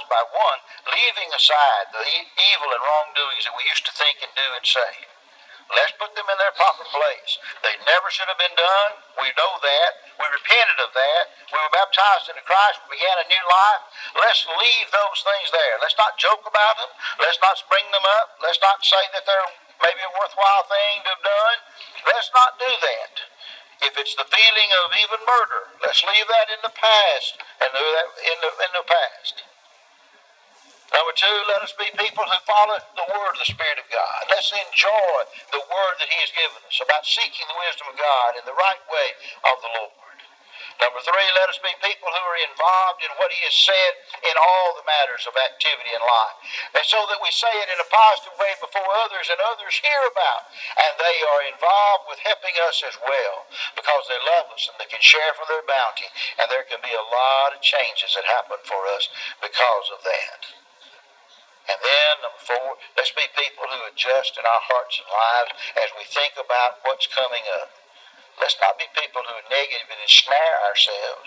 characterized by one, leaving aside the evil and wrongdoings that we used to think and do and say. Let's put them in their proper place. They never should have been done. We know that. We repented of that. We were baptized into Christ. We began a new life. Let's leave those things there. Let's not joke about them. Let's not bring them up. Let's not say that they're maybe a worthwhile thing to have done. Let's not do that. If it's the feeling of even murder, let's leave that in the past and do that in the past. Number two, let us be people who follow the word of the Spirit of God. Let's enjoy the word that He has given us about seeking the wisdom of God in the right way of the Lord. Number three, let us be people who are involved in what He has said in all the matters of activity in life. And so that we say it in a positive way before others and others hear about. And they are involved with helping us as well because they love us and they can share from their bounty. And there can be a lot of changes that happen for us because of that. And then, number four, let's be people who adjust in our hearts and lives as we think about what's coming up. Let's not be people who are negative and ensnare ourselves,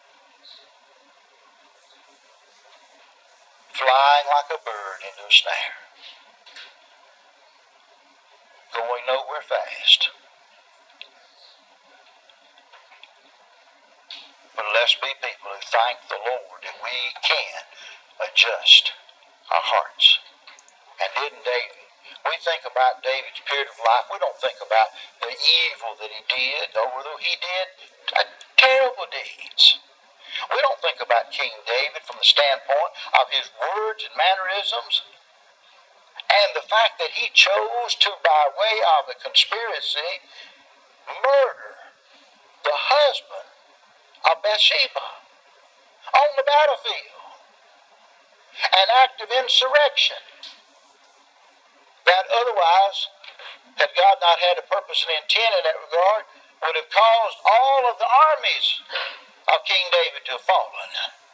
flying like a bird into a snare, going nowhere fast. But let's be people who thank the Lord that we can adjust our hearts. And didn't David? We think about David's period of life. We don't think about the evil that he did, although he did terrible deeds. We don't think about King David from the standpoint of his words and mannerisms and the fact that he chose to, by way of a conspiracy, murder the husband of Bathsheba on the battlefield. An act of insurrection that otherwise, had God not had a purpose and intent in that regard, would have caused all of the armies of King David to have fallen.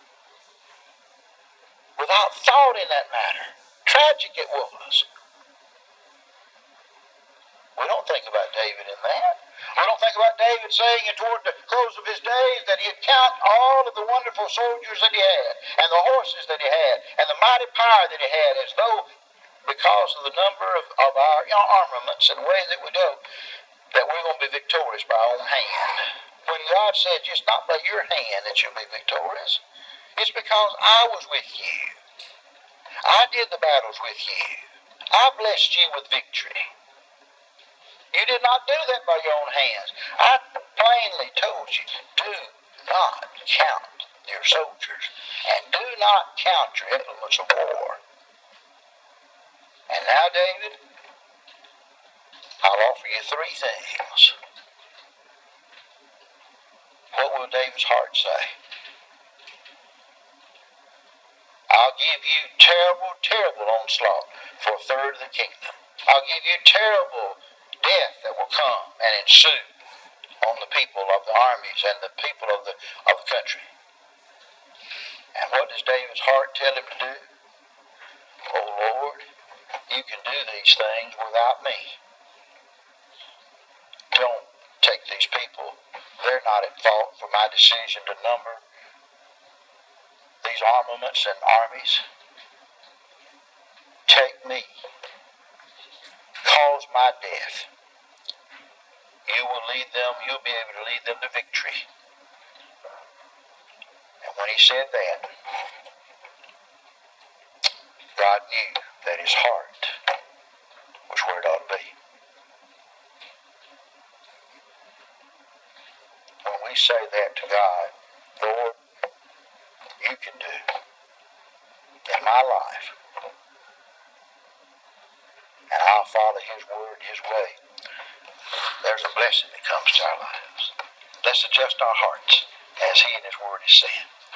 Without thought in that matter. Tragic it was. We don't think about David in that. We don't think about David saying toward the close of his days that he'd count all of the wonderful soldiers that he had, and the horses that he had, and the mighty power that he had, as though because of the number of our armaments and the way that we go, that we're going to be victorious by our own hand. When God said, it's not by your hand that you'll be victorious. It's because I was with you. I did the battles with you. I blessed you with victory. You did not do that by your own hands. I plainly told you, do not count your soldiers, and do not count your implements of war. And now, David, I'll offer you three things. What will David's heart say? I'll give you terrible onslaught for a third of the kingdom. I'll give you terrible death that will come and ensue on the people of the armies and the people of the country. And what does David's heart tell him to do? Oh Lord, you can do these things without me. Don't take these people. They're not at fault for my decision to number these armaments and armies. Take me. Cause my death. You will lead them, you'll be able to lead them to victory. And when he said that, God knew that his heart was where it ought to be. When we say that to God, Lord, you can do in my life, and I'll follow his word, his way, there's a blessing that comes to our lives. Let's adjust our hearts as he and his word is said.